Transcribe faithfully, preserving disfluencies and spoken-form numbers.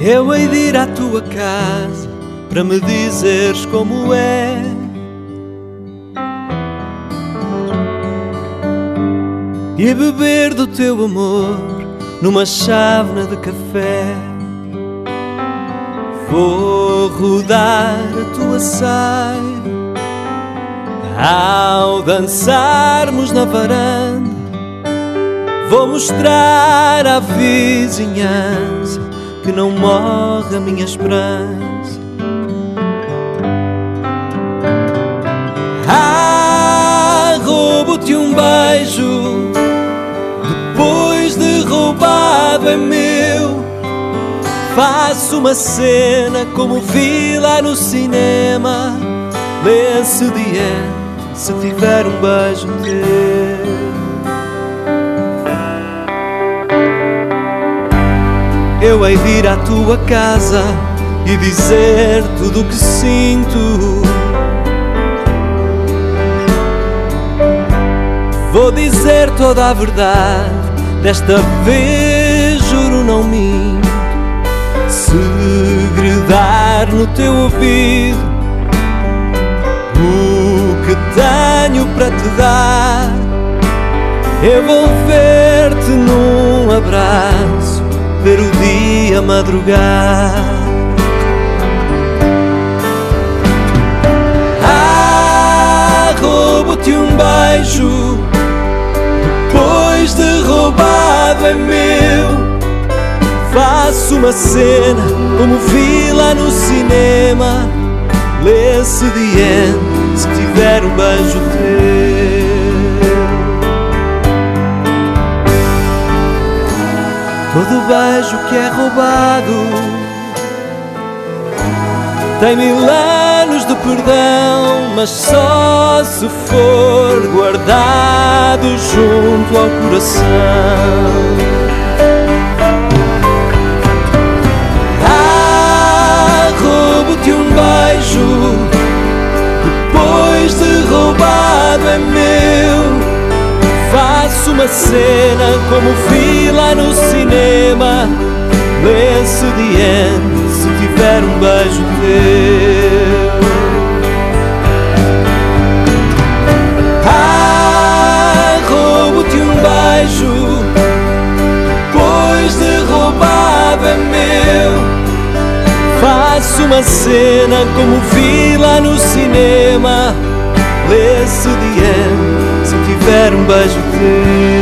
Eu hei de ir à tua casa para me dizeres como é. E beber do teu amor numa chávena de café. Vou rodar a tua saia ao dançarmos na varanda. Vou mostrar à vizinhança que não morre a minha esperança. Ah, roubo-te um beijo depois de roubado é meu. Faço uma cena como vi lá no cinema. Lê-se de end se tiver um beijo teu. Eu hei de ir à tua casa e dizer tudo o que sinto. Vou dizer toda a verdade, desta vez juro não minto. Segredar no teu ouvido o que tenho para te dar. Envolver-te num abraço, ver o dia madrugar. Ah, roubo-te um beijo depois de roubado é meu. Faço uma cena como vi lá no cinema. Lê-se de end se tiver um beijo teu. Todo beijo que é roubado tem mil anos de perdão, mas só se for guardado junto ao coração. Ah, roubo-te um beijo depois de roubado é meu. Faço uma cena como vi lá no cinema. Lê-se de end se tiver um beijo teu. Ah, roubo-te um beijo depois de roubado é meu. Faço uma cena como vi lá no cinema. Lê-se de end se tiver um beijo teu.